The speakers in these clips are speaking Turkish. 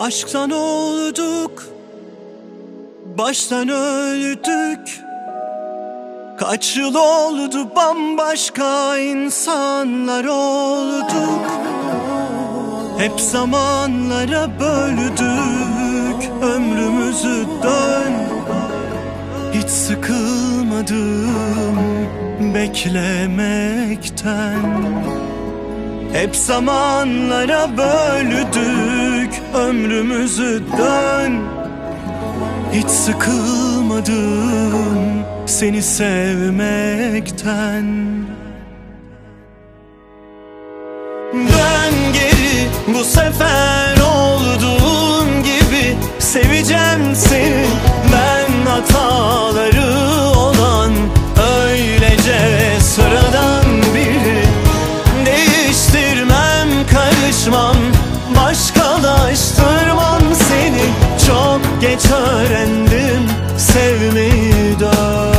Aşktan olduk, baştan öldük. Kaç yıl oldu, bambaşka insanlar olduk. Hep zamanlara böldük ömrümüzü, dön. Hiç sıkılmadım beklemekten. Hep zamanlara böldük ömrümüzü, dön. Hiç sıkılmadım seni sevmekten. Dön geri, bu sefer olduğun gibi seveceğim seni. Ben hataları olan öylece sıradan biri. Değiştirmem, karışmam, başkalaştırmam seni. Çok geç öğrendim sevmeyi, dön.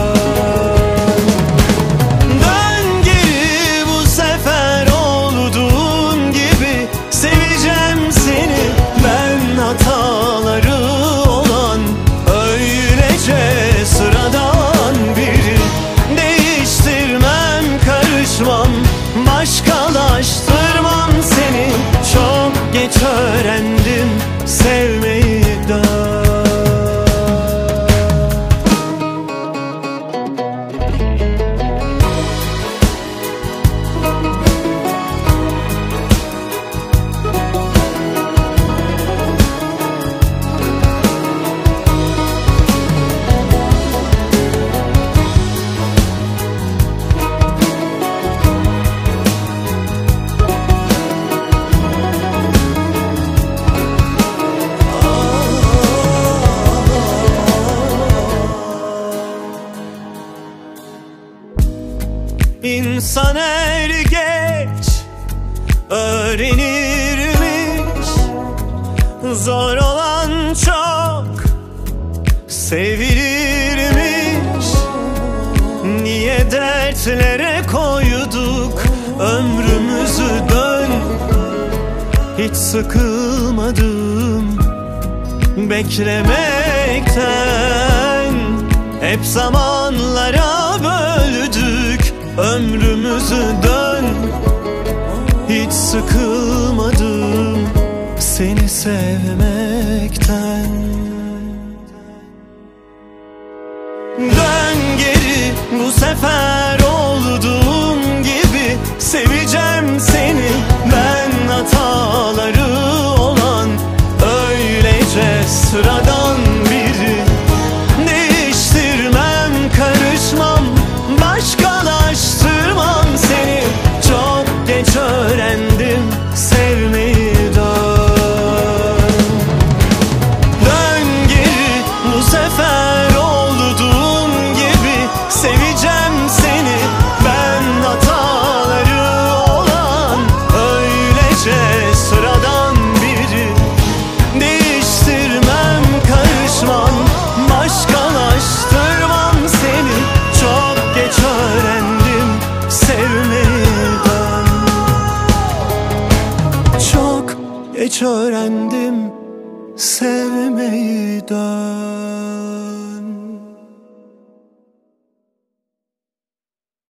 Dön geri, bu sefer olduğun gibi seveceğim seni. Ben hataları olan öylece sıradan biri. Değiştirmem, karışmam, başkalaştırmam seni. Çok geç öğrendim sevmeyi, dön. İnsan er geç öğrenirmiş. Zor olan çok sevilirmiş. Niye dertlere koyduk ömrümüzü, dön. Hiç sıkılmadım beklemekten. Hep zamanlara böldük ömrümüzü, dön. Hiç sıkılmadım seni sevmekten. Dön geri, bu sefer olduğum gibi seveceğim seni. Ben hataları olan öylece sıradan biri. Değiştirmem, karışmam, başkalaştırmam seni. Çok geç öğrendim sevmeyi, dön. Dön geri, bu sefer olduğun gibi seveceğim seni. Ben hataları olan öylece sıradan biri. Değiştirmem, karışmam, başkalaştırmam seni. Çok geç öğrendim sevmeyi, dön. Çok geç öğrendim sevmeyi, dön.